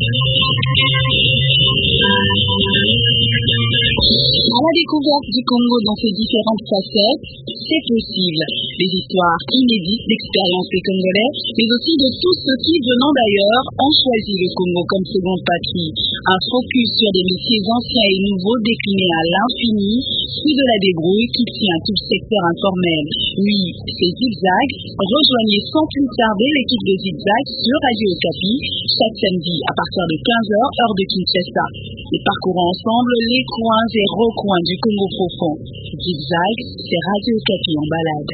À la découverte du Congo dans ses différentes facettes, c'est possible. Des histoires inédites d'expériences des Congolais, mais aussi de tous ceux qui, venant d'ailleurs, ont choisi le Congo comme seconde patrie. Un focus sur des métiers anciens et nouveaux déclinés à l'infini, puis de la débrouille qui tient tout le secteur informel. Oui, c'est Zigzag. Rejoignez sans plus tarder l'équipe de Zigzag sur Radio Okapi, chaque samedi à partir de 15h, heure de Kinshasa. Et parcourons ensemble les coins et recoins du Congo profond. Zigzag, c'est Radio Okapi en balade.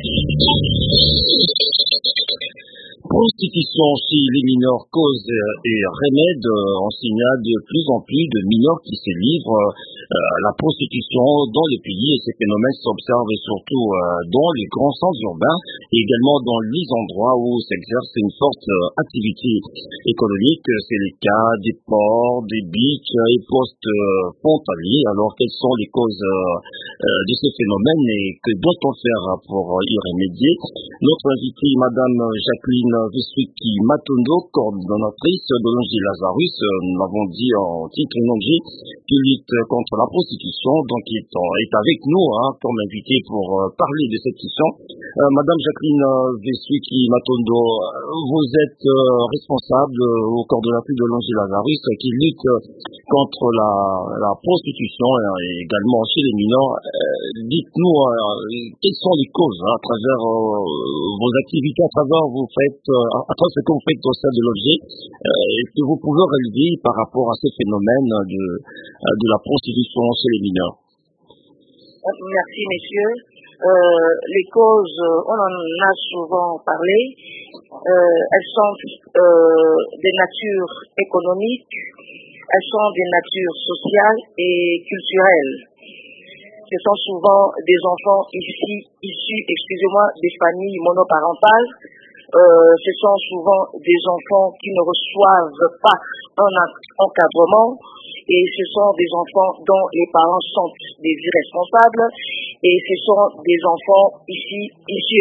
Prostitution chez les mineurs, cause et remède, on signale de plus en plus de mineurs qui se livrent la prostitution dans le pays, et ces phénomènes s'observent surtout dans les grands centres urbains et également dans les endroits où s'exerce une forte activité économique. C'est le cas des ports, des beaches et postes frontaliers. Alors quelles sont les causes de ces phénomènes et que doit-on faire pour y remédier? Notre invitée, Madame Jacqueline Veswiki Matondo, coordonnatrice de l'ONG Lazarus, nous l'avons dit en titre, une ONG qui lutte contre la prostitution, donc qui est avec nous comme invitée pour parler de cette question. Madame Jacqueline Veswiki Matondo, vous êtes responsable ou coordonnatrice de l'ONG Lazarus qui lutte contre la prostitution et également chez les mineurs. Dites-nous quelles sont les causes à travers vos activités, à travers ce que vous faites au sein de l'ONG, et que vous pouvez relever par rapport à ces phénomènes de la prostitution chez les mineurs. Merci, messieurs. Les causes, on en a souvent parlé. Elles sont des natures économiques, elles sont des natures sociales et culturelles. Ce sont souvent des enfants issus, des familles monoparentales. Ce sont souvent des enfants qui ne reçoivent pas un encadrement, et ce sont des enfants dont les parents sont des irresponsables, et ce sont des enfants issus,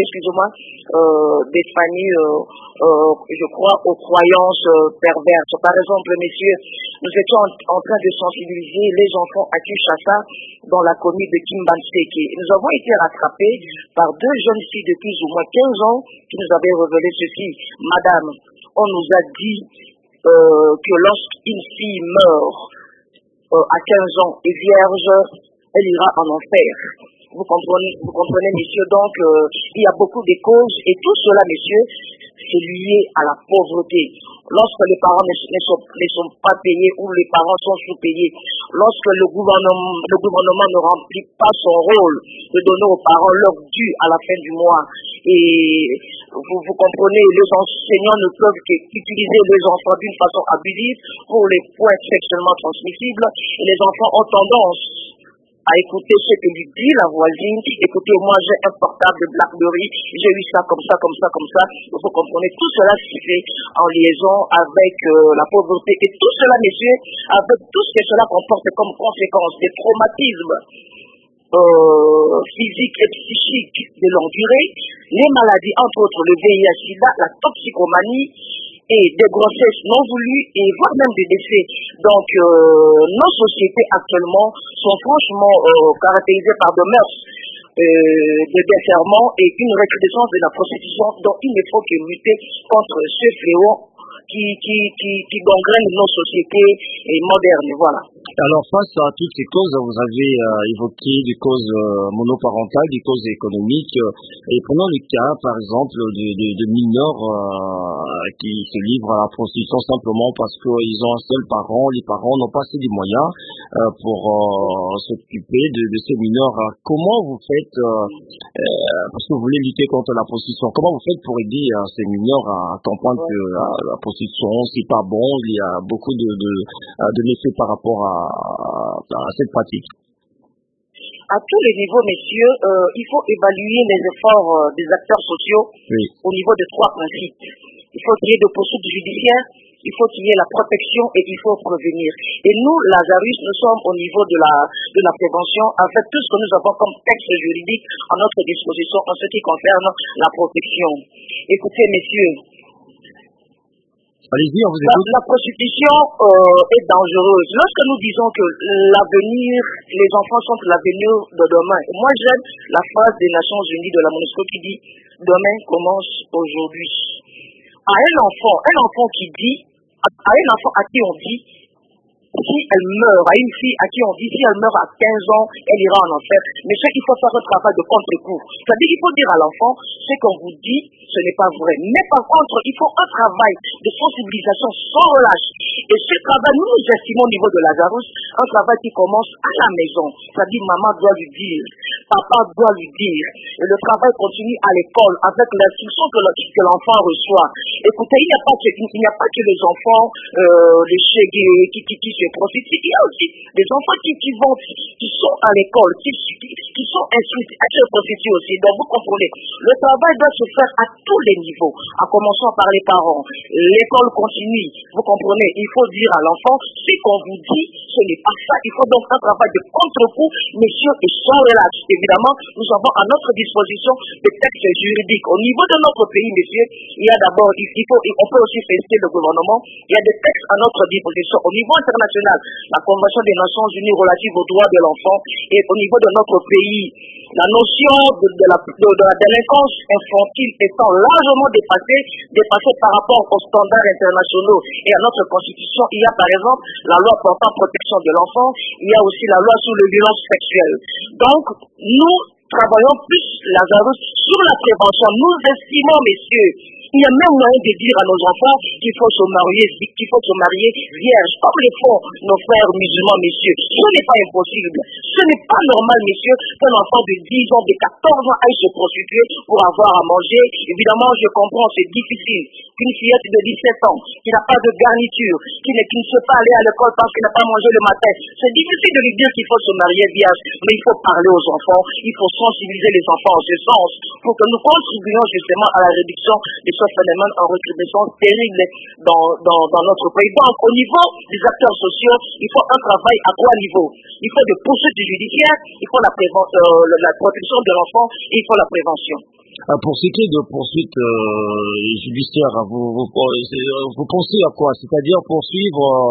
des familles, je crois, aux croyances perverses. Par exemple, messieurs, nous étions en train de sensibiliser les enfants à Kinshasa dans la commune de Kimbanseke. Nous avons été rattrapés par deux jeunes filles de plus ou moins 15 ans qui nous avaient révélé ceci. Madame, on nous a dit que lorsqu'une fille meurt à 15 ans et vierge, elle ira en enfer. Vous comprenez, messieurs, donc il y a beaucoup de causes, et tout cela, messieurs, c'est lié à la pauvreté. Lorsque les parents ne sont pas payés ou les parents sont sous-payés, lorsque le gouvernement ne remplit pas son rôle de donner aux parents leur dû à la fin du mois, et vous comprenez, les enseignants ne peuvent qu'utiliser les enfants d'une façon abusive pour les points sexuellement transmissibles, et les enfants ont tendance à écouter ce que lui dit la voisine. Écoutez, moi j'ai un portable de BlackBerry, j'ai eu ça comme ça. Vous comprenez, tout cela se fait en liaison avec la pauvreté, et tout cela, messieurs, avec tout ce que cela comporte comme conséquence, des traumatismes physiques et psychiques de longue durée, les maladies, entre autres le VIH-Sida, la toxicomanie, et des grossesses non voulues, et voire même des décès. Donc, nos sociétés actuellement sont franchement caractérisées par de mœurs de déferment et une recrudescence de la prostitution, dont il ne faut que lutter contre ce fléau qui gangrène nos sociétés modernes. Voilà. Alors, face à toutes ces causes, vous avez évoqué des causes monoparentales, des causes économiques, et prenons le cas, par exemple, de mineurs qui se livrent à la prostitution simplement parce qu'ils ont un seul parent, les parents n'ont pas assez de moyens pour s'occuper de ces mineurs. Comment vous faites, parce que vous voulez lutter contre la prostitution, comment vous faites pour aider ces mineurs à comprendre que la prostitution, c'est pas bon, il y a beaucoup de méfaits par rapport à cette pratique? À tous les niveaux, messieurs, il faut évaluer les efforts des acteurs sociaux au niveau de trois principes. Il faut qu'il y ait de poursuites judiciaires, il faut qu'il y ait la protection et il faut prévenir. Et nous, Lazarus, nous sommes au niveau de la prévention avec tout ce que nous avons comme texte juridique à notre disposition en ce qui concerne la protection. Écoutez, messieurs, Allez-y, on vous écoute. La prostitution est dangereuse. Lorsque nous disons que l'avenir, les enfants sont l'avenir de demain. Moi, j'aime la phrase des Nations Unies de la MONUSCO qui dit demain commence aujourd'hui. À un enfant qui dit, à un enfant à qui on dit, si elle meurt, à une fille à qui on dit si elle meurt à 15 ans, elle ira en enfer. Mais il faut faire un travail de contre-coup. C'est-à-dire qu'il faut dire à l'enfant, ce qu'on vous dit, ce n'est pas vrai. Mais par contre, il faut un travail de sensibilisation sans relâche. Et ce travail, nous estimons au niveau de Lazarus, un travail qui commence à la maison. C'est-à-dire maman doit lui dire, papa doit lui dire. Et le travail continue à l'école avec l'instruction que l'enfant reçoit. Écoutez, il n'y a pas que les enfants, les chégués qui se prostituent. Il y a aussi des enfants qui sont à l'école, qui sont instruits à se prostituer aussi. Donc vous comprenez, le travail doit se faire à tous les niveaux, en commençant par les parents. L'école continue, vous comprenez, il faut dire à l'enfant, ce qu'on vous dit, ce n'est pas ça. Il faut donc un travail de contre-coup, messieurs, et sans relâche. Évidemment, nous avons à notre disposition des textes juridiques. Au niveau de notre pays, messieurs, il y a d'abord, on peut aussi féliciter le gouvernement, il y a des textes à notre disposition. Au niveau international, la Convention des Nations Unies relative aux droits de l'enfant, et au niveau de notre pays, la notion de la délinquance infantile étant largement dépassée par rapport aux standards internationaux et à notre constitution. Il y a par exemple la loi portant protection de l'enfant, il y a aussi la loi sur les violences sexuelles. Donc, nous travaillons plus, Lazarus, sur la prévention. Nous estimons, messieurs, il y a même moyen de dire à nos enfants qu'il faut se marier vierge, comme le font nos frères musulmans, messieurs. Ce n'est pas impossible. Ce n'est pas normal, messieurs, qu'un enfant de 10 ans, de 14 ans aille se prostituer pour avoir à manger. Évidemment, je comprends, c'est difficile. Qu'une fillette de 17 ans, qui n'a pas de garniture, qui ne sait pas aller à l'école parce qu'elle n'a pas mangé le matin, c'est difficile de lui dire qu'il faut se marier vierge. Mais il faut parler aux enfants, il faut sensibiliser les enfants en ce sens, pour que nous contribuions justement à la réduction de ce phénomène en recrudescence terrible dans notre pays. Donc, au niveau des acteurs sociaux, il faut un travail à 3 niveaux. Il faut des poursuites judiciaires, il faut la protection de l'enfant et il faut la prévention. Pour ce qui est de poursuites judiciaires, vous pensez à quoi? C'est-à-dire poursuivre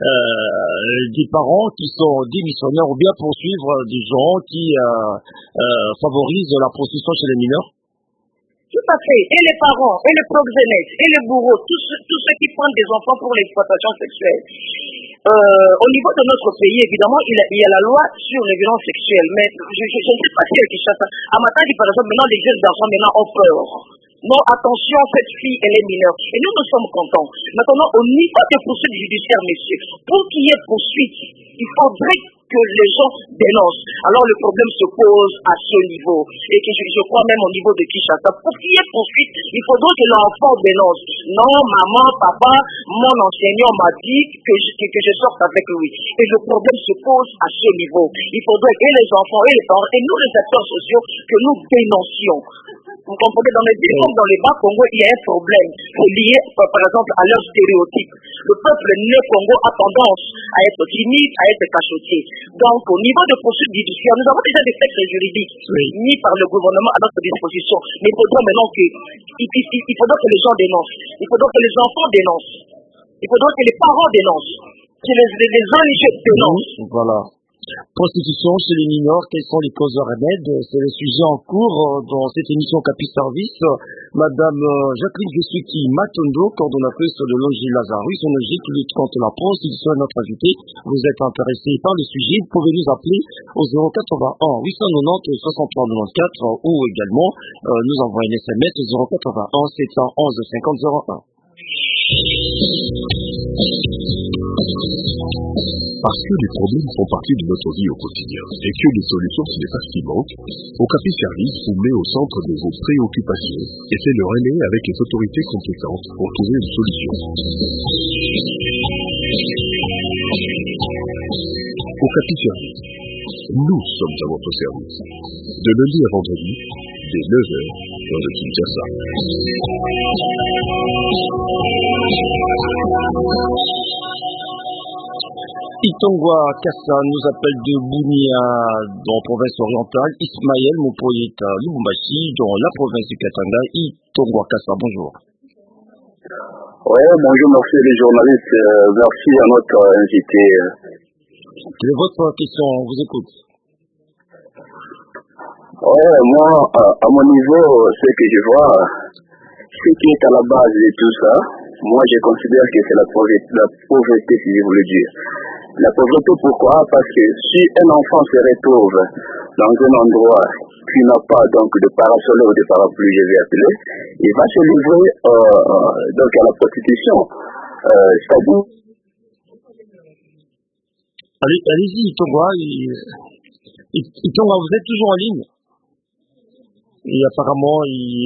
des parents qui sont démissionnaires ou bien poursuivre des gens qui favorisent la prostitution chez les mineurs? Tout à fait. Et les parents, et les proxénètes, et les bourreaux, tous ceux qui prennent des enfants pour l'exploitation sexuelle. Au niveau de notre pays, évidemment, il y a la loi sur les violences sexuelles. Mais je ne sais pas si elle est ça. À Matadi, par exemple, maintenant, les jeunes garçons maintenant ont peur. Non, attention, cette fille, elle est mineure. Et nous sommes contents. Maintenant, au niveau des poursuites judiciaires, messieurs, pour qu'il y ait poursuite, il faudrait que les gens dénoncent. Alors le problème se pose à ce niveau. Et que je crois même au niveau de Kinshasa. Pour qu'il y ait poursuite, il faudrait que l'enfant dénonce. Non, maman, papa, mon enseignant m'a dit que je sorte avec lui. Et le problème se pose à ce niveau. Il faudrait que les enfants et les parents, et nous les acteurs sociaux, que nous dénoncions. Vous comprenez, dans les villes comme dans les bas Congo, il y a un problème lié, par exemple, à leurs stéréotypes. Le peuple né Congo a tendance à être timide, à être cachotier. Donc, au niveau de poursuites judiciaires, nous avons déjà des textes juridiques mis par le gouvernement à notre disposition. Mais il faudra maintenant que les gens dénoncent. Il faudra que les enfants dénoncent. Il faudra que les parents dénoncent. Que les religieux dénoncent. Voilà. Prostitution chez les mineurs, quelles sont les causes de remède? C'est le sujet en cours dans cette émission Capi Service. Madame Jacqueline Gessuki Matondo, coordonnatrice de l'ONG Lazarus, une ONG qui lutte contre la prostitution, est notre invitée. Vous êtes intéressé par le sujet, vous pouvez nous appeler au 081 890 63 94 ou également nous envoyer un SMS au 081 711 50 01. Parce que les problèmes font partie de notre vie au quotidien et que les solutions ce n'est pas ce qui manque, Okapi Service vous met au centre de vos préoccupations et fait le relais avec les autorités compétentes pour trouver une solution. Okapi Service, nous sommes à votre service. De lundi à vendredi, dès 9h, dans le Kinshasa. Itongwa Kassa nous appelle de Bounia dans la province orientale. Ismaël Mopoyeta Lubumbashi dans la province du Katanga. Itongwa Kassa, bonjour. Oui, bonjour, merci les journalistes, merci à notre invité. Votre question, on vous écoute. Oui, moi, à mon niveau, ce que je vois, ce qui est à la base de tout ça, moi je considère que c'est la pauvreté, si je voulais dire. La pauvreté, pourquoi? Parce que si un enfant se retrouve dans un endroit qui n'a pas donc de parasol ou de parapluie, je vais appeler, il va se livrer donc à la prostitution. C'est-à-dire... Allez-y, Tongwa, Tongwa, vous êtes toujours en ligne? Et apparemment,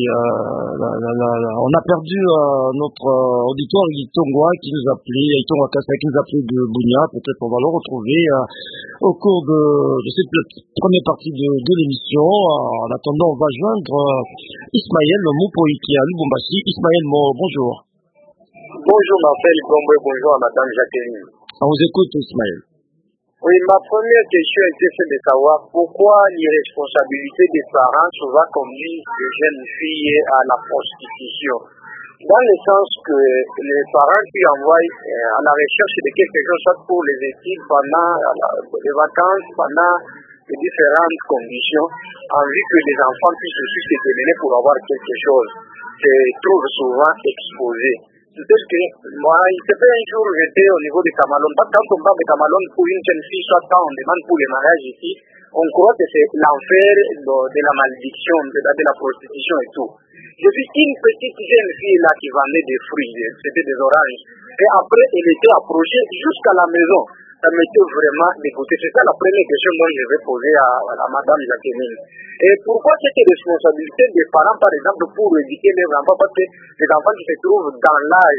on a perdu notre auditoire Tongwa qui nous appelait, Tongwa Kassa qui nous appelait de Bunia. Peut-être on va le retrouver au cours de cette première partie de l'émission. En attendant, on va joindre Ismaël Moupoï qui est à Lubumbashi. Ismaël, bonjour. Bonjour Marcel Combo, bonjour à Madame Jacqueline. On vous écoute, Ismaël. Oui, ma première question était celle de savoir pourquoi l'irresponsabilité des parents souvent conduit les jeunes filles à la prostitution. Dans le sens que les parents qui envoient à la recherche de quelque chose, soit pour les études, pendant les vacances, pendant les différentes conditions, en vue que les enfants puissent aussi se démener pour avoir quelque chose, se trouvent souvent exposés. Peut-être que moi, il se fait un jour, j'étais au niveau de Camalone. Parce que quand on parle de Camalone pour une jeune fille, soit quand on demande pour les mariages ici, on croit que c'est l'enfer de la malédiction, de la prostitution et tout. Je vis une petite jeune fille là qui vendait des fruits, c'était des oranges. Et après, elle était approchée jusqu'à la maison. Ça m'était vraiment dégoûté. C'est ça la première question que je vais poser à Madame Jacqueline. Et pourquoi cette responsabilité des parents, par exemple, pour éduquer les enfants? Parce que les enfants qui se trouvent dans l'âge,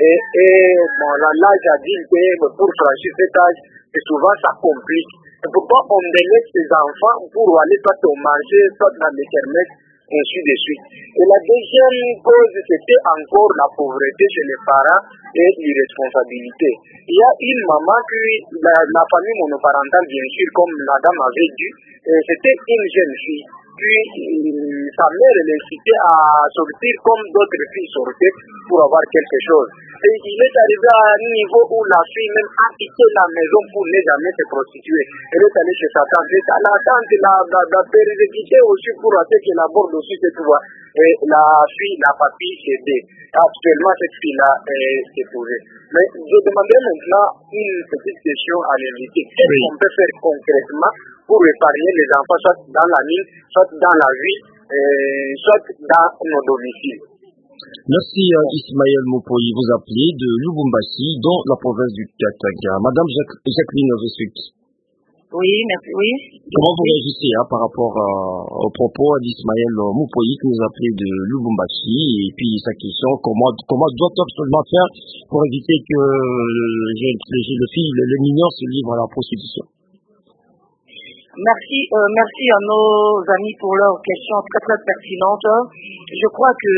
l'âge adulte, pour franchir cet âge, et souvent ça complique. Et pourquoi on délaisse ces enfants pour aller soit au marché, soit dans les kermesses, ainsi de suite. Et la deuxième cause, c'était encore la pauvreté chez les parents et l'irresponsabilité. Il y a une maman qui, la famille monoparentale, bien sûr, comme la dame avait dit, c'était une jeune fille. Puis sa mère l'incitait à sortir comme d'autres filles sortaient pour avoir quelque chose. Et il est arrivé à un niveau où la fille même a quitté la maison pour ne jamais se prostituer. Elle est allée chez sa tante. Et la tante l'a persécuté aussi pour qu'elle aborde aussi cette voie. Et la fille n'a pas pu s'aider. Actuellement, cette fille-là est épousée. Mais je demanderai maintenant une petite question à l'invité. Qu'est-ce qu'on peut faire concrètement pour épargner les enfants, soit dans la mine, soit dans la vie, soit dans nos domiciles? Merci Ismaël Moupoï, vous appelez de Lubumbashi, dans la province du Katanga. Madame Jacqueline Vessuc. Oui, merci, oui. Comment vous réagissez par rapport aux propos d'Ismaël Moupoï qui nous appelait de Lubumbashi, et puis sa question, comment doit-on absolument faire pour éviter que les mineurs se livrent à la prostitution? Merci à nos amis pour leurs questions très très pertinentes. Je crois que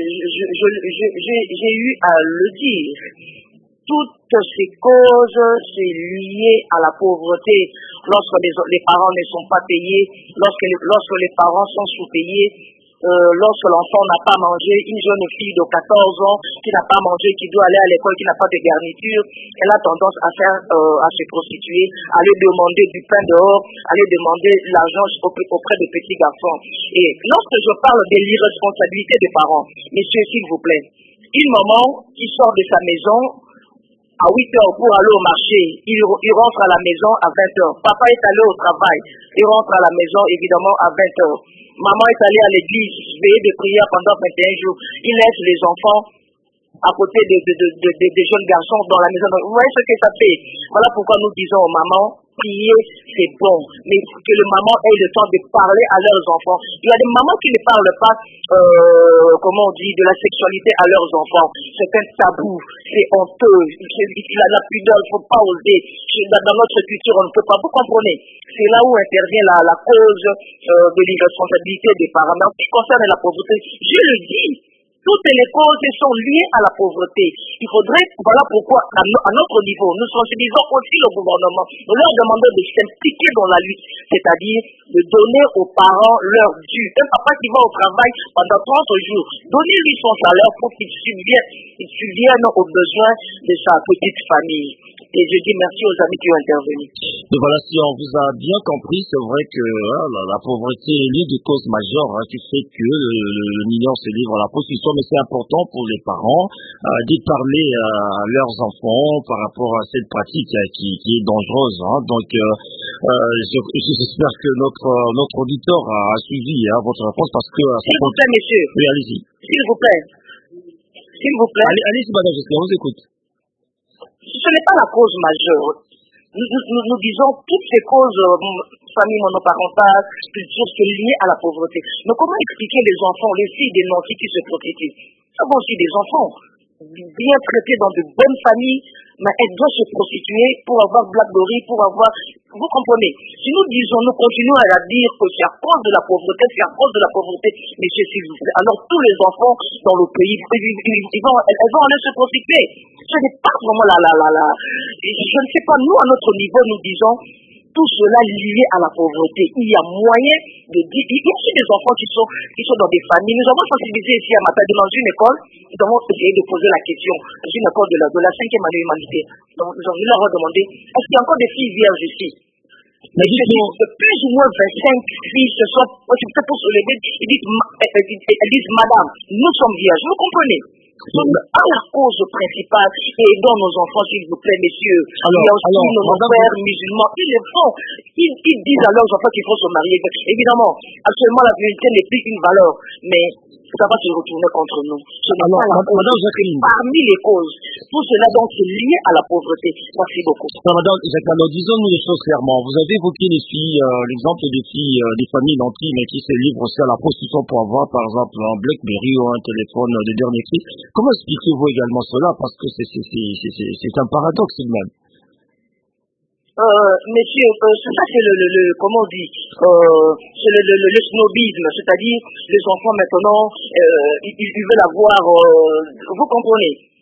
j'ai eu à le dire. Toutes ces causes, c'est lié à la pauvreté. Lorsque les parents ne sont pas payés, lorsque les parents sont sous-payés, lorsque l'enfant n'a pas mangé, une jeune fille de 14 ans qui n'a pas mangé, qui doit aller à l'école, qui n'a pas de garniture, elle a tendance à se prostituer, à aller demander du pain dehors, à aller demander l'argent auprès des petits garçons. Et lorsque je parle de l'irresponsabilité des parents, messieurs, s'il vous plaît, une maman qui sort de sa maison à 8 heures pour aller au marché, il rentre à la maison à 20 heures. Papa est allé au travail, il rentre à la maison évidemment à 20 heures. Maman est allée à l'église, veiller de prière pendant 21 jours. Il laisse les enfants à côté des jeunes garçons dans la maison. Vous voyez ce que ça fait? Voilà pourquoi nous disons aux mamans, prier c'est bon, mais que les mamans aient le temps de parler à leurs enfants. Il y a des mamans qui ne parlent pas, comment on dit, de la sexualité à leurs enfants. C'est un tabou, c'est honteux, il a la pudeur, il ne faut pas oser. Dans notre culture, on ne peut pas, vous comprenez? C'est là où intervient la cause de l'irresponsabilité des parents. Mais en ce qui concerne la pauvreté, je le dis, toutes les causes sont liées à la pauvreté. Il faudrait, voilà pourquoi, à notre niveau, nous sensibilisons aussi le gouvernement. Nous leur demandons de s'impliquer dans la lutte, c'est-à-dire de donner aux parents leur dû. Un papa qui va au travail pendant 30 jours, donnez-lui son salaire pour qu'il subvienne aux besoins de sa petite famille. Et je dis merci aux amis qui ont intervenu. Donc voilà, si on vous a bien compris, c'est vrai que la pauvreté est l'une des causes majeures qui fait que le mineur se livre à la prostitution, mais c'est important pour les parents d'y parler à leurs enfants par rapport à cette pratique qui est dangereuse. Donc j'espère que notre auditeur a suivi votre réponse parce que... S'il vous plaît, messieurs. Oui, allez-y. S'il vous plaît. S'il vous plaît. Allez-y, madame, j'espère, on vous écoute. Ce n'est pas la cause majeure. Nous disons toutes ces causes, famille monoparentale, culture, c'est lié à la pauvreté. Mais comment expliquer les enfants, les filles des nantis qui se prostituent? Ça va aussi des enfants, bien traités dans de bonnes familles, mais elles doivent se prostituer pour avoir Blackberry, pour avoir... Vous comprenez? Si nous disons, nous continuons à dire que c'est à cause de la pauvreté, messieurs, s'il vous plaît, alors tous les enfants dans le pays, elles vont aller se prostituer. Ce n'est pas vraiment je ne sais pas, nous, à notre niveau, nous disons, tout cela lié à la pauvreté. Il y a moyen de dire, il y a aussi des enfants qui sont dans des familles. Nous avons sensibilisé ici à Matadi dans une école, nous avons essayé de poser la question, dans une école de la 5e année humanitaire. Donc, nous avons leur demandé, est-ce qu'il y a encore des filles vierges ici? Mais plus ou moins 25 filles se sont précipitées pour se lever, elles disent, madame, nous sommes vierges, vous comprenez? Donc, à la cause principale, et aidons nos enfants, s'il vous plaît, messieurs. Il y a aussi nos frères musulmans, ils le font. Ils disent à leurs enfants qu'il faut se marier. Évidemment, actuellement, la vérité n'est plus une valeur, mais ça va se retourner contre nous. Ce n'est pas la cause. Parmi les causes, tout cela donc c'est lié à la pauvreté. Merci beaucoup. Madame Jacqueline, disons-nous les choses clairement. Vous avez évoqué les filles, l'exemple des filles, des familles nantis, mais qui se livrent aussi à la prostitution pour avoir, par exemple, un Blackberry ou un téléphone de dernier cri. Comment expliquez-vous également cela? Parce que c'est un paradoxe même. Messieurs, ça c'est comment on dit, c'est le snobisme, c'est-à-dire les enfants maintenant, ils veulent avoir, vous comprenez,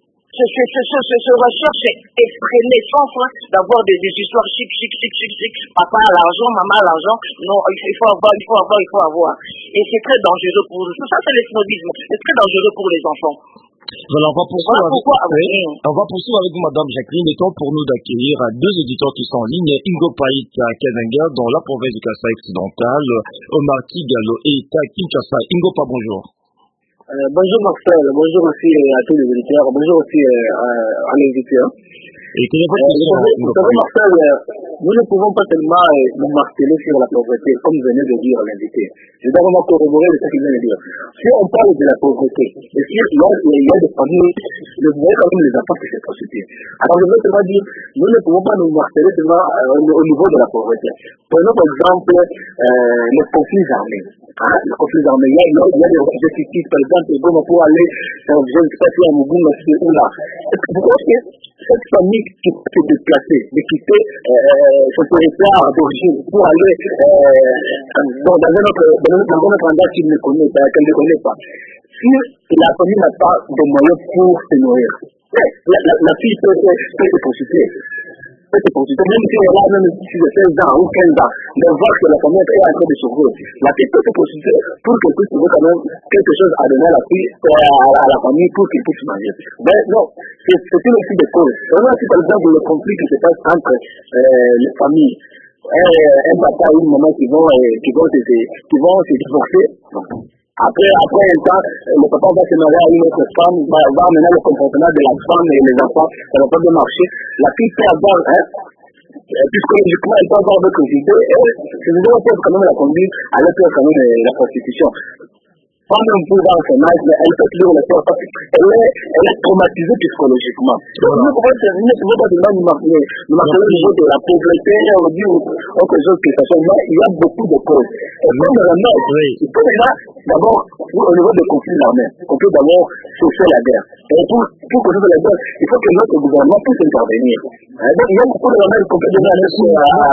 ce recherche effrénée sans fin d'avoir des histoires chic, papa a l'argent, maman a l'argent, non, il faut avoir, et c'est très dangereux pour eux, ça c'est le snobisme, c'est très dangereux pour les enfants. Voilà, on va poursuivre avec vous, madame Jacqueline. Il est temps pour nous d'accueillir deux auditeurs qui sont en ligne. Ingo Paït à Kazenga, dans la province du Kasaï occidental. Omar Tigalo et Kinshasa. Ingo Pa, bonjour. Bonjour Marcel, bonjour aussi à tous les auditeurs, bonjour aussi à l'invité. Et quelle est votre question? Vous savez Marcel, nous ne pouvons pas seulement nous marteler sur la pauvreté, comme venait de dire l'invité. Je dois vraiment corroborer ce qu'il vient de dire. Si on parle de la pauvreté, et si il y a des familles, vous voyez quand même les enfants qui se prostituent. Alors je veux seulement dire, nous ne pouvons pas nous marteler seulement au niveau de la pauvreté. Prenons par exemple les conflits armés. Les conflits armés, il y a des réfugiés fictifs, par exemple, pour aller, je ne sais pas si à Mouboum, ou là. Pourquoi est-ce que cette famille qui s'est déplacée, de quitter son territoire d'origine pour aller dans un autre endroit qu'elle ne connaît pas, si la famille n'a pas de moyens pour se nourrir, la fille peut se prostituer. Même si elle a même 16 ans ou 15 ans, de voir que la famille est en train de s'ouvrir. La fille peut se prostituer pour qu'elle puisse trouver quand même quelque chose à donner à la fille, à la famille pour qu'elle puisse manger. Mais non, c'est une aussi des causes. On a aussi par exemple le conflit qui se passe entre les familles. Un papa et une maman qui vont se divorcer. Après un temps, le papa va se marier à une autre femme, va amener le comportement de la femme et les enfants, ça ne va pas bien marcher. La fille peut avoir, psychologiquement, elle peut avoir d'autres idées, et ces idées peuvent quand même la conduire à l'autre quand même la prostitution. Pas même pour avoir son âge, mais elle peut toujours le faire parce qu'elle est traumatisée psychologiquement. Donc nous ne pouvons pas seulement nous marquer au niveau de la pauvreté, ou autre chose que ça soit, mais il y a beaucoup de causes. Et comme remède, il faut déjà d'abord, au niveau des conflits armés, on peut d'abord cesser la guerre. Et pour que cesser la guerre, il faut que notre gouvernement puisse intervenir. Donc, il y a beaucoup de domaines qu'on peut donner à notre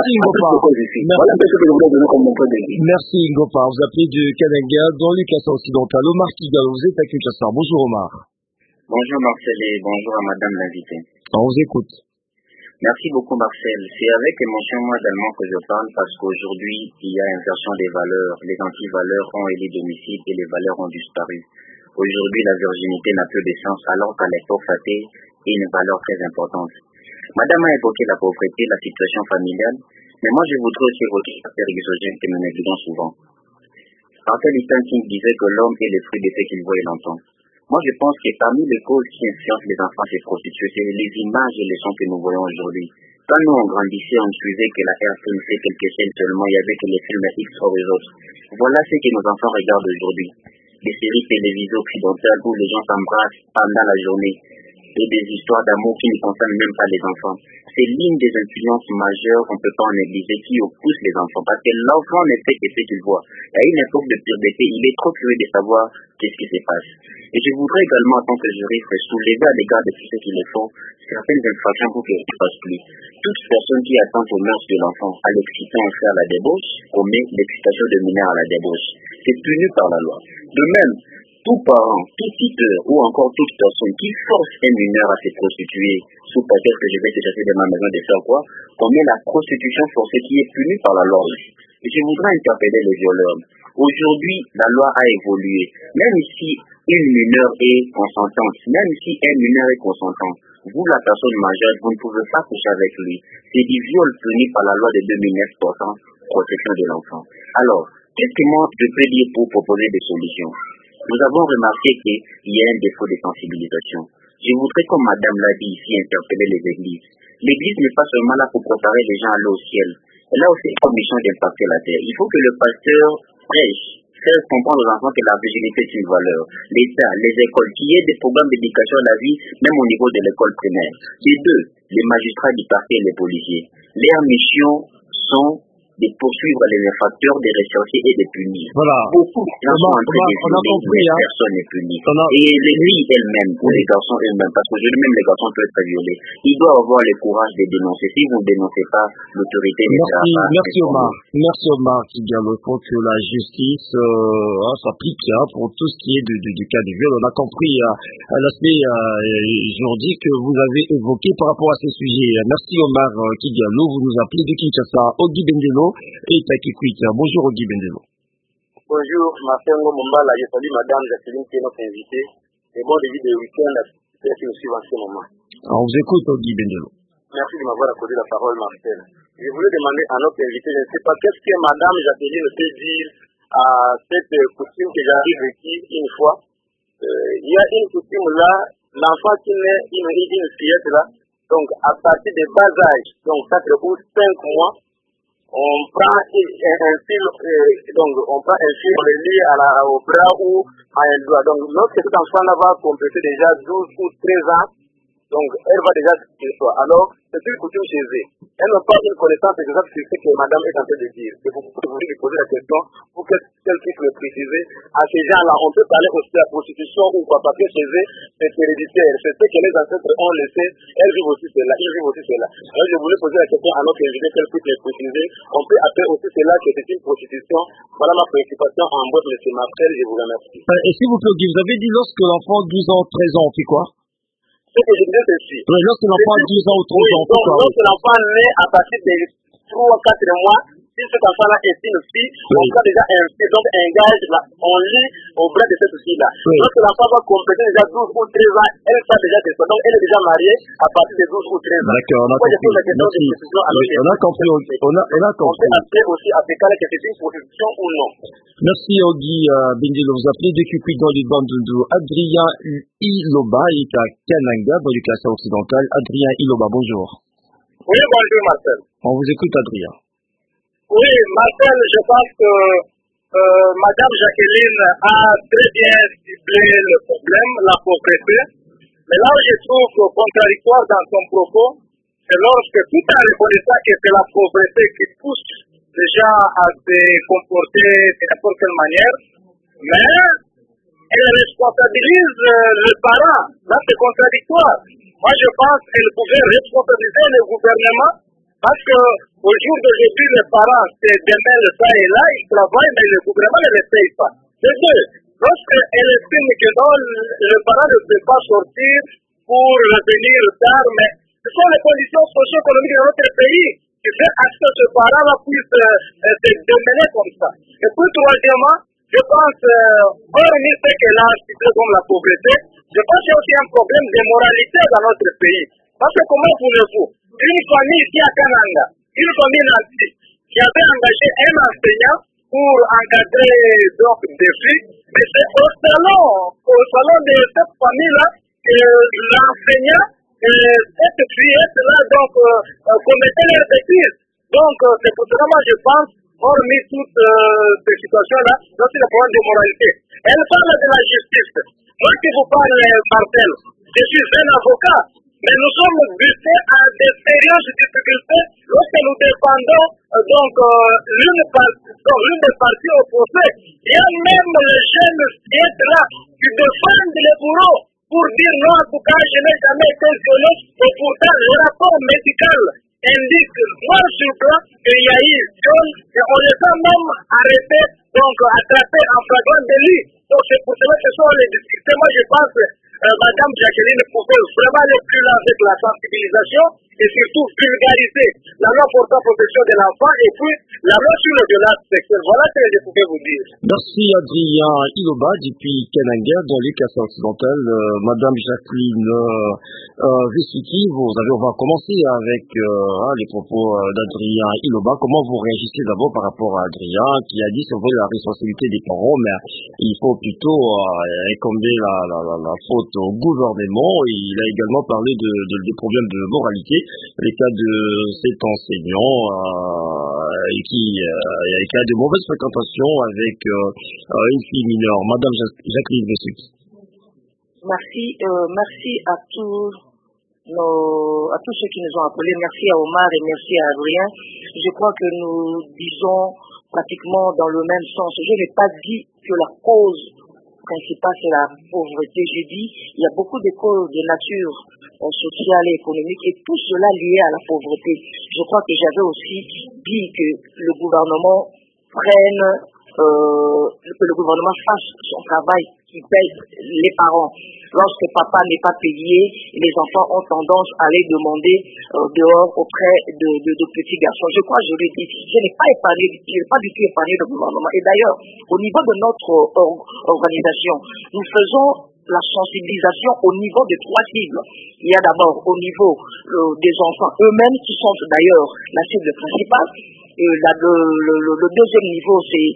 ici. Voilà ce que je voulais donner comme mon point de vue. Merci Ngopa. Vous appelez du Kananga dans le Kassa occidental. Omar Kigal, vous êtes à Kinshasa. Bonjour Omar. Bonjour Marcel et bonjour à madame l'invitée. On vous écoute. Merci beaucoup Marcel. C'est avec émotion moi également que je parle parce qu'aujourd'hui il y a inversion des valeurs. Les anti-valeurs ont élu domicile et les valeurs ont disparu. Aujourd'hui la virginité n'a plus de sens alors qu'à l'époque ça était une valeur très importante. Madame a évoqué la pauvreté, la situation familiale, mais moi je voudrais aussi évoquer les facteurs exogènes que nous négligons souvent. Arthur Luther King disait que l'homme est le fruit de ce qu'il voit et l'entend. Moi, je pense que parmi les causes qui influencent les enfants à se prostituer, c'est les images et les sons que nous voyons aujourd'hui. Quand nous, on grandissait, on suivait que la RFM fait quelques chaînes seulement, il y avait que les films X sur les autres. Voilà ce que nos enfants regardent aujourd'hui. Des séries télévisées occidentales où les gens s'embrassent pendant la journée. Et des histoires d'amour qui ne concernent même pas les enfants. C'est l'une des influences majeures qu'on ne peut pas en négliger qui pousse les enfants. Parce que l'enfant ne fait que ce qu'il voit. À une époque de puberté, il est trop curieux de savoir qu'est-ce qui se passe. Et je voudrais également, en tant que juriste, soulever à l'égard de tous ceux qui le font, certaines infractions pour qu'ils ne fassent plus. Toute personne qui attend aux mœurs de l'enfant à l'excitant et faire la débauche, commet l'excitation de mineur à la débauche. C'est puni par la loi. De même, tout parent, tout tuteur ou encore toute personne qui force un mineur à se prostituer sous prétexte que je vais te chasser de ma maison de faire quoi, commet la prostitution forcée qui est punie par la loi. Et je voudrais interpeller les violeurs. Aujourd'hui, la loi a évolué. Même si une mineure est consentante, même si un mineur est consentant, vous, la personne majeure, vous ne pouvez pas coucher avec lui. C'est du viol puni par la loi de 2009 portant protection de l'enfant. Alors, qu'est-ce que moi je peux dire pour proposer des solutions? Nous avons remarqué qu'il y a un défaut de sensibilisation. Je voudrais, comme madame l'a dit ici, interpeller les églises. L'église n'est pas seulement là pour préparer les gens à aller au ciel. Elle a aussi pour mission d'impacter la terre. Il faut que le pasteur prêche, faire comprendre aux enfants que la virginité est une valeur. L'État, les écoles, qu'il y ait des programmes d'éducation à la vie, même au niveau de l'école primaire. Les deux, les magistrats du parquet et les policiers. Leurs missions sont de poursuivre les infracteurs, de rechercher et de punir. Voilà. Beaucoup de gens sont en train de punir, mais personne n'est puni. Et les filles elles-mêmes, ou les garçons eux-mêmes, parce que même les garçons peuvent être violés, ils doivent avoir le courage de dénoncer. Si vous ne dénoncez pas, l'autorité ne sera pas. Merci Omar. Merci Omar qui vient le compte que la justice s'applique pour tout ce qui est du cas du viol. On a compris l'aspect juridique que vous avez évoqué par rapport à ces sujets. Merci Omar Kidialo. Vous nous appelez de Kinshasa. Ogi Bendelo et Takikwita. Bonjour Ogi Bendelo. Bonjour, Marcello Mombala. Je salue madame Jacqueline qui est notre invitée. Et bon début de week-end à ceux qui nous suivent en ce moment. On vous écoute Ogi Bendelo. Merci de m'avoir accordé la parole, Marcel. Je voulais demander à notre invité, je ne sais pas, qu'est-ce que madame Jacqueline peut dire à cette coutume que j'arrive ici une fois. Il y a une coutume là, l'enfant qui naît, une fillette là, donc à partir des bas âges, donc 4 ou 5 mois, on prend un fil, donc on prend un fil, on le lie au bras ou à un doigt. Donc lorsque cet enfant-là va compléter déjà 12 ou 13 ans, donc elle va déjà se soi. Alors, c'est une coutume chez eux. Elle n'a pas une connaissance exacte sur ce que madame est en train de dire. Et vous pouvez lui poser la question pour qu'elle puisse le préciser. À ces gens-là, on peut parler aussi de la prostitution ou quoi, parce que chez eux, c'est héréditaire. C'est ce que les ancêtres ont laissé. Elles vivent aussi cela, ils vivent aussi cela. Alors, je voulais poser la question à notre invité qu'elle puisse le préciser. On peut appeler aussi cela que c'est une prostitution. Voilà ma préoccupation en bref, M. Marcel, je vous remercie. Et s'il vous plaît, vous avez dit lorsque l'enfant 12 ans, 13 ans, on fait quoi? Ce que je disais, c'est ici. Oui, lorsque l'enfant a 12 ans ou 13 ans, donc, lorsque l'enfant naît à partir de 3 ou 4 mois, si cet enfant-là est une fille, on prend déjà un fille, donc un gage, là, on lit au bras de cette fille-là. Lorsque l'enfant va compléter déjà 12 ou 13 ans, elle sera déjà de soi. Donc, elle est déjà mariée à partir de 12 ou 13 ans. D'accord, on a compris. On a compris. On peut appeler aussi à ce cas-là que c'est une prostitution ou non. Merci Ogi Bendelo. Vous appelez de Cupid dans les bandes de Adrien Iloba est à Kananga dans le classement occidental. Adrien Iloba, bonjour. Oui, bonjour Marcel. On vous écoute Adrien. Oui, Marcel, je pense que Madame Jacqueline a très bien ciblé le problème, la pauvreté. Mais là où je trouve contradictoire dans son propos, c'est lorsque tout en reconnaissant que c'est la pauvreté qui pousse les gens à se comporter de n'importe quelle manière, mais elle responsabilise le parent. Là, c'est contradictoire. Moi, je pense qu'elle pouvait responsabiliser le gouvernement parce que au jour d'aujourd'hui, les parents, c'est demain le père est là, il travaille, mais le gouvernement ne les paye pas. C'est deux. Lorsqu'elle estime que non, le parent ne peut pas sortir pour revenir tard, mais ce sont les conditions socio-économiques de notre pays qui fait à ce que ce parent-là puisse se démener comme ça. Et puis, troisièmement, je pense, hormis ce qu'elle a cité comme la pauvreté, je pense qu'il y a aussi un problème de moralité dans notre pays. Parce que comment voulez-vous, une famille ici à Kananga, une famille nanti, qui avait engagé un enseignant pour encadrer donc des filles, mais c'est au salon de cette famille-là que l'enseignant et cette fillette-là donc commettait leurs bêtises. Donc c'est pour cela moi je pense, hormis toutes ces situations-là, c'est le problème de moralité. Elle parle de la justice. Moi qui vous parle, Martel, je suis un avocat, mais nous sommes butés à des sérieuses difficultés lorsque nous défendons donc l'une des parties opposées. Il y a même les jeunes qui sont là, qui défendent les bourreaux pour dire non, en tout cas, je n'ai jamais été violé, et pourtant le rapport médical indique noir sur blanc qu'il y a eu viol, et on les a même arrêtés, donc attrapés en flagrant délit. Donc c'est pour cela que ce sont les difficultés. Moi je pense Madame Jacqueline pouvait vraiment aller plus loin avec la sensibilisation et surtout vulgariser la loi portant protection de l'enfant et puis la loi sur le violence sexuelle. Voilà ce que je pouvais vous dire. Merci Adrien Iloba depuis Kananga dans les Kassai occidentales. Madame Jacqueline Vessuki, on va commencer avec les propos d'Adrien Iloba. Comment vous réagissez d'abord par rapport à Adrien qui a dit c'est vrai la responsabilité des parents, mais il faut plutôt incomber la faute au gouvernement. Il a également parlé des problèmes de moralité, les cas de cet enseignant qui a de mauvaises fréquentations avec une fille mineure. Madame Jacqueline Vessuki. Merci à tous ceux qui nous ont appelés. Merci à Omar et merci à Adrien. Je crois que nous disons pratiquement dans le même sens. Je n'ai pas dit que la cause principale c'est la pauvreté. J'ai dit il y a beaucoup de causes de nature sociale et économique et tout cela lié à la pauvreté. Je crois que j'avais aussi dit que le gouvernement que le gouvernement fasse son travail, qui paye les parents. Lorsque papa n'est pas payé, les enfants ont tendance à aller demander dehors auprès de petits garçons. Je crois, je l'ai dit, je n'ai pas du tout épargné le gouvernement. Et d'ailleurs, au niveau de notre organisation, nous faisons la sensibilisation au niveau de trois cibles. Il y a d'abord au niveau des enfants eux-mêmes qui sont d'ailleurs la cible principale. Le deuxième niveau, c'est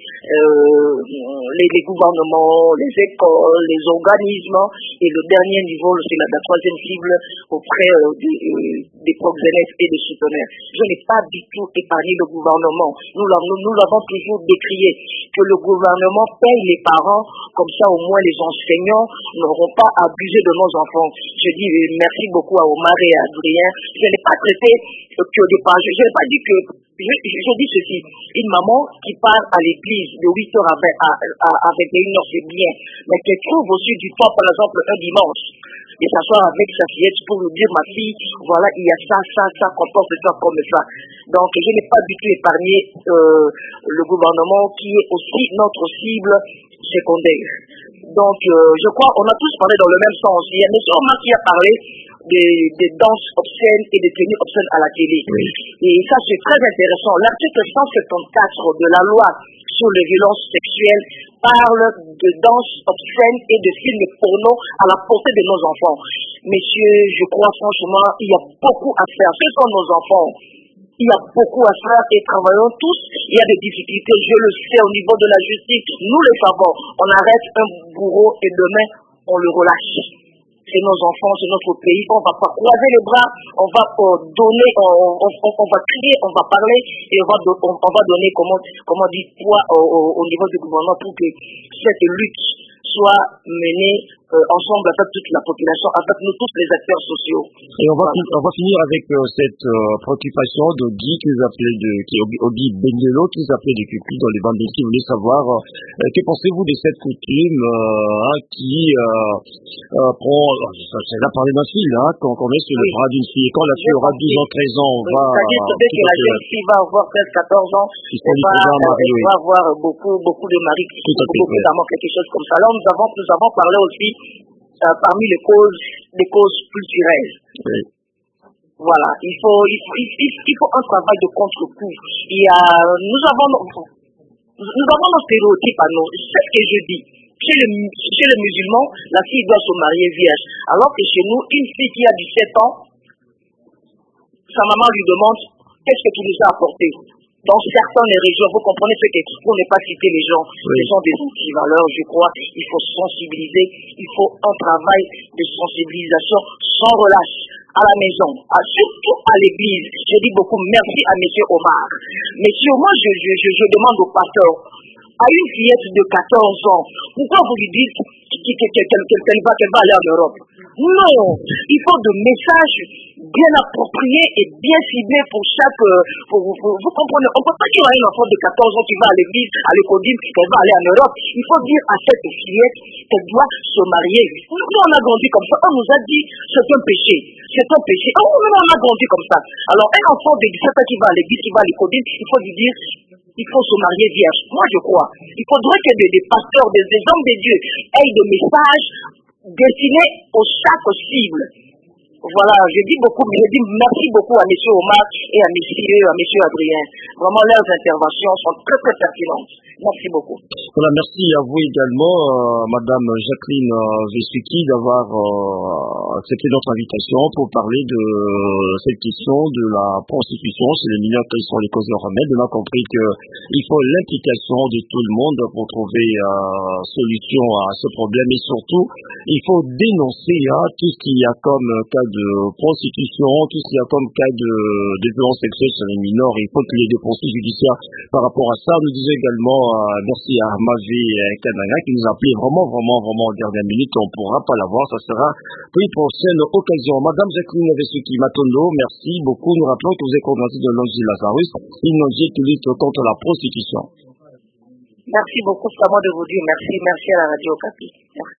les gouvernements, les écoles, les organismes. Et le dernier niveau, c'est la troisième cible auprès des proxénètes et des souteneurs. Je n'ai pas du tout épargné le gouvernement. Nous l'avons toujours décrié que le gouvernement paye les parents, comme ça au moins les enseignants n'auront pas abusé de nos enfants. Je dis merci beaucoup à Omar et à Adrien. Je n'ai pas traité que des pages. Je n'ai pas dit que... Je dis ceci, une maman qui part à l'église de 8h à 21h, c'est bien, mais qui trouve aussi du temps, par exemple, un dimanche, et s'asseoir avec sa fillette pour lui dire, ma fille, voilà, il y a ça, comporte ça comme ça. Donc, je n'ai pas du tout épargné le gouvernement qui est aussi notre cible secondaire. Donc, je crois, on a tous parlé dans le même sens. Il y a M. Omar qui a parlé des danses obscènes et des tenues obscènes à la télé. Oui. Et ça, c'est très intéressant. L'article 174 de la loi sur les violences sexuelles parle de danses obscènes et de films porno à la portée de nos enfants. Messieurs, je crois franchement, il y a beaucoup à faire. Ce sont nos enfants. Il y a beaucoup à faire et travaillons tous. Il y a des difficultés, je le sais, au niveau de la justice. Nous le savons. On arrête un bourreau et demain, on le relâche. C'est nos enfants, c'est notre pays. On ne va pas croiser les bras, on va donner, on va crier, on va parler et on va donner, comment dire, poids au niveau du gouvernement pour que cette lutte soit menée ensemble avec toute la population, avec nous tous les acteurs sociaux. Et on va finir avec cette préoccupation d'Ogi Ogi Benguelo qui s'appelait de Cupi dans les bandes qui voulait savoir que pensez-vous de cette coutume qui prend, c'est là parler d'un fil, qu'on met sur le bras d'une fille, et quand la fille aura 12 ans, 13 ans, on va... C'est-à-dire que la jeune fille va avoir 13-14 ans, elle va avoir beaucoup de maris, beaucoup d'amants, quelque chose comme ça. Là, nous avons parlé aussi parmi les causes culturelles. Oui. Voilà, il faut un travail de contre-coup. Nous avons nos stéréotypes à nous. C'est ce que je dis. Chez les musulmans, la fille doit se marier vierge. Alors que chez nous, une fille qui a 17 ans, sa maman lui demande qu'est-ce que tu nous as apporté. Dans certaines régions, vous comprenez ce que pour ne pas citer les gens, ce sont des antivaleurs, je crois. Il faut sensibiliser, il faut un travail de sensibilisation sans relâche à la maison, surtout à l'église. Je dis beaucoup merci à M. Omar. Monsieur, moi je demande au pasteur, à une fillette de 14 ans, pourquoi vous lui dites qu'elle va aller en Europe? Non, il faut des messages bien appropriés et bien ciblés pour chaque... vous comprenez, on ne peut pas dire à une enfant de 14 ans qui va à l'église, à l'école, qu'elle va aller en Europe. Il faut dire à cette fillette qu'elle doit se marier. Nous, on a grandi comme ça. On nous a dit c'est un péché. C'est un péché. Oh, nous, on a grandi comme ça. Alors, un enfant de 17 ans qui va à l'église, qui va à l'école, il faut lui dire il faut se marier vierge. Moi, je crois. Il faudrait que des pasteurs, des hommes de Dieu aient des messages destinés aux chaque cible. Voilà, je dis merci beaucoup à M. Omar et à M. Adrien. Vraiment, leurs interventions sont très, très pertinentes. Merci beaucoup. Voilà, merci à vous également, Madame Jacqueline Vesuki, d'avoir accepté notre invitation pour parler de cette question de la prostitution chez les mineurs, quelles sont les causes de remède. On a compris qu'il faut l'implication de tout le monde pour trouver solution à ce problème et surtout, il faut dénoncer tout ce qu'il y a comme cas de prostitution, tout ce qu'il y a comme cas de violence sexuelle sur les mineurs. Il faut qu'il y ait des poursuites judiciaires par rapport à ça. Nous disons également merci à Mavé Kananga qui nous a appelé vraiment en dernière minute. On ne pourra pas l'avoir, ça sera pour une prochaine occasion. Madame Jacqueline Vesuki Matondo, merci beaucoup. Nous rappelons que vous êtes coordinatrice de l'ONG Lazarus, une ONG qui lutte contre la prostitution. Merci beaucoup, c'est à moi de vous dire merci à la Radio Okapi. Merci.